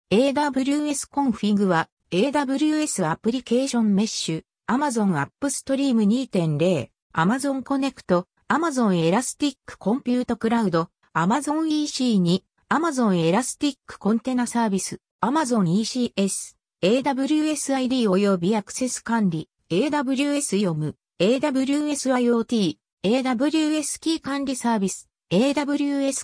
AWS コンフィグは AWS アプリケーションメッシュ、Amazon AppStream 2.0、Amazon Connect、Amazon Elastic Compute Cloud、Amazon EC に、Amazon Elastic コンテナサービス、Amazon ECS、AWS ID 及びアクセス管理、AWS 読む、AWS IoT、AWS キー管理サービス、AWS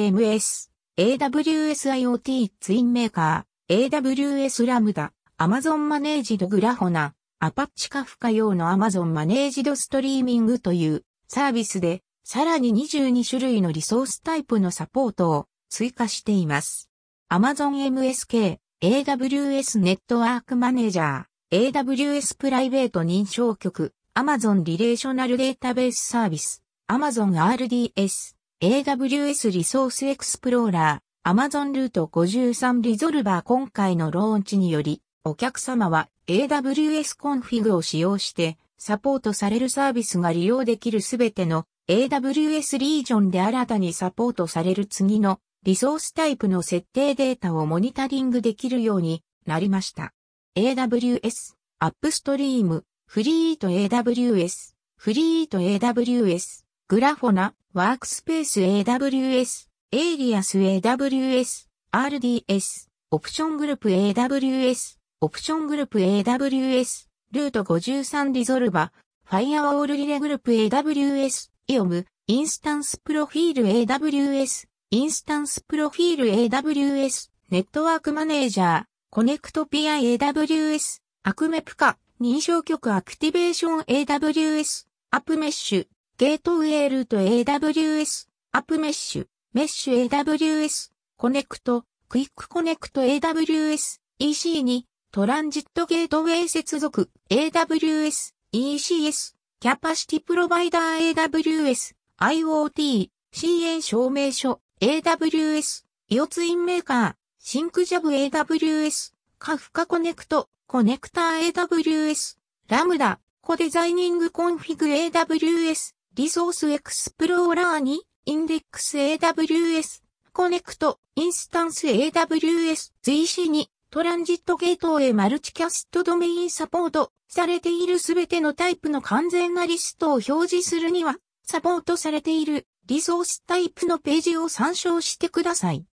KMS、AWS IoT ツインメーカー、AWS ラムダ、Amazon マネージドグラフォナ、アパッチカフカ用の Amazon マネージドストリーミングというサービスで、さらに22種類のリソースタイプのサポートを追加しています。Amazon MSK、AWS ネットワークマネージャー、AWS プライベート認証局、Amazon リレーショナルデータベースサービス、Amazon RDS、AWS リソースエクスプローラー、Amazon ルート53リゾルバー今回のローンチにより、お客様は AWS コンフィグを使用してサポートされるサービスが利用できるすべての AWS リージョンで新たにサポートされる次のリソースタイプの設定データをモニタリングできるようになりました。AWS、AppStream、フリート AWS、フリート AWS、グラフォナ、ワークスペース AWS、エイリアス AWS、RDS、オプショングループ AWS、オプショングループ AWS、ルート53リゾルバ、ファイアウォールリレグループ AWS、イオム、インスタンスプロフィール AWS、インスタンスプロフィール AWS、ネットワークマネージャー、コネクト PI AWS、アクメプカ、認証局アクティベーション AWS、アップメッシュ、ゲートウェイルート AWS、アップメッシュ、メッシュ AWS、コネクト、クイックコネクト AWS、EC に、トランジットゲートウェイ接続 AWS、ECS、キャパシティプロバイダー AWS、IoT、支援証明書 AWS、イオツインメーカー、シンクジャブ AWS、カフカコネクト、コネクター AWS、ラムダ、コデザイニングコンフィグ AWS、リソースエクスプローラーに、インデックス AWS、コネクト、インスタンス AWS、ZC に、トランジットゲートウェイマルチキャストドメインサポートされているすべてのタイプの完全なリストを表示するには、サポートされているリソースタイプのページを参照してください。